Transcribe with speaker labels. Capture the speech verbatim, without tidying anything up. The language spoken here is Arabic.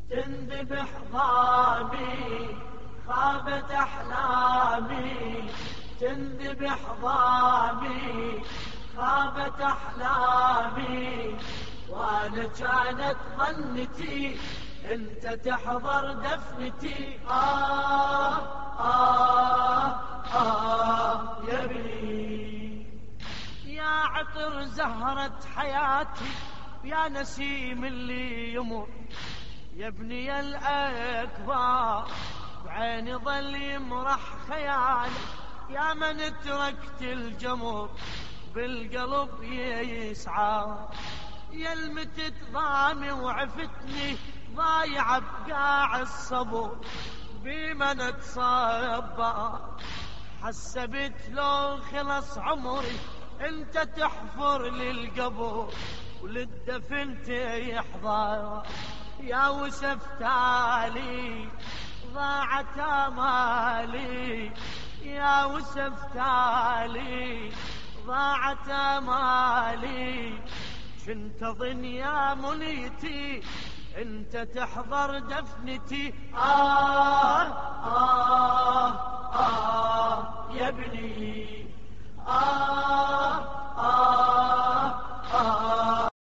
Speaker 1: تنذبح ضامي خابت أحلامي، تنذبح ضامي خابت أحلامي، وأنا كانت ظنتي أنت تحضر دفنتي. آه آه آه يا ابني، يا عطر زهرة حياتي، يا نسيم اللي يمر، يا ابني الأكبر بعيني ظل يمرح خيالي، يا من تركت الجمر بالقلب يسعى، يا المتت ضامي وعفتني ضايع بقاع الصبر، بمن اتصبر حسبت لو خلص عمري انت تحفر للقبر وللدفن تحضر، يا وسفتالي ضاعت امالي، يا وسفتالي ضاعت امالي، كنت اظن يا منيتي انت تحضر دفنتي. آه آه آه يا ابني،